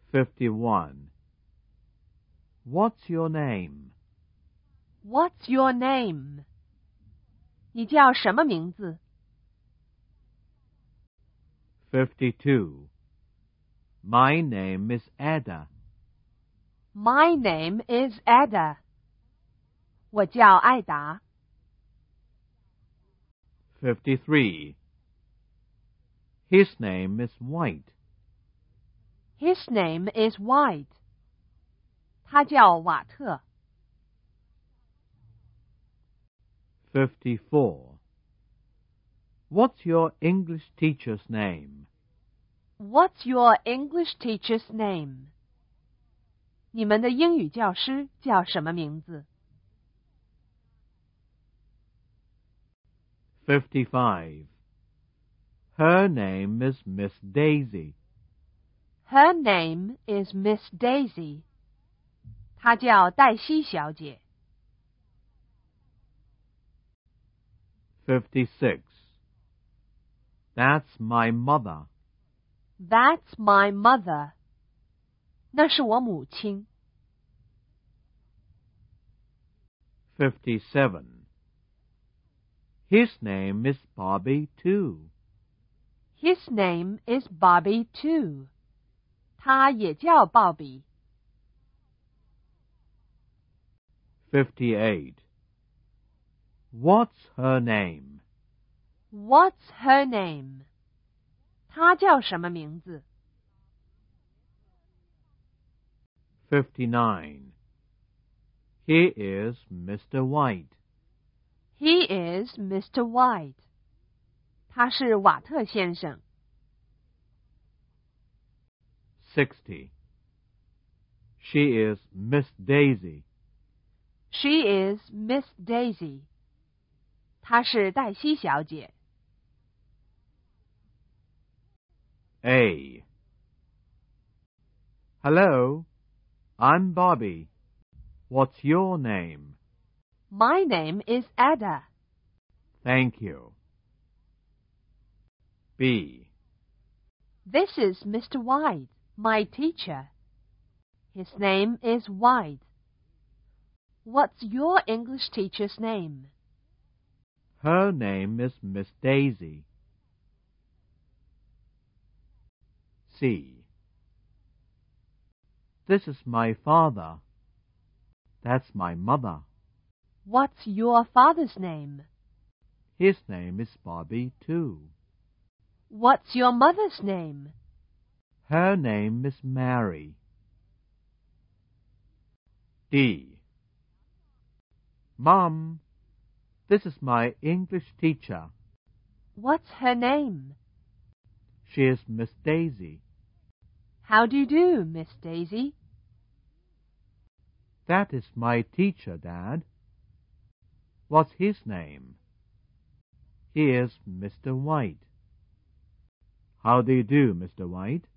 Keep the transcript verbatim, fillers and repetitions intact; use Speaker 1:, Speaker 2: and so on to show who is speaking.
Speaker 1: fifty-one. What's your name?
Speaker 2: What's your name? 你叫什么名字？
Speaker 1: fifty-two. My name is Ada.
Speaker 2: My name is Ada. 我叫艾达。
Speaker 1: fifty-three. His name is White.
Speaker 2: His name is White. 他叫瓦特。
Speaker 1: fifty-four. What's your English teacher's name?
Speaker 2: What's your English teacher's name? 你们的英语教师叫什么名字？
Speaker 1: fifty-five. Her name is Miss Daisy.
Speaker 2: Her name is Miss Daisy. 她叫黛西小姐。
Speaker 1: fifty-six. That's my mother.
Speaker 2: That's my mother. 那是我母亲。
Speaker 1: fifty-seven. His name is Bobby too.
Speaker 2: His name is Bobby too. 他也叫鲍比。
Speaker 1: fifty-eight. What's her name?
Speaker 2: What's her name? 她叫什么名字？
Speaker 1: fifty-nine. He is Mister White.
Speaker 2: He is Mister White. 他是瓦特先生。
Speaker 1: sixty. She is Miss Daisy.
Speaker 2: She is Miss Daisy. 她是黛西小姐。
Speaker 1: A. Hello, I'm Bobby. What's your name?
Speaker 2: My name is Ada.
Speaker 1: Thank you. B.
Speaker 2: This is Mister White, my teacher. His name is White. What's your English teacher's name?
Speaker 1: Her name is Miss Daisy. C. This is my father. That's my mother.
Speaker 2: What's your father's name?
Speaker 1: His name is Bobby too.
Speaker 2: What's your mother's name?
Speaker 1: Her name is Mary. D. Mom, this is my English teacher.
Speaker 2: What's her name?
Speaker 1: She is Miss Daisy.
Speaker 2: How do you do, Miss Daisy?
Speaker 1: That is my teacher, Dad. What's his name? He is Mister White. How do you do, Mister White?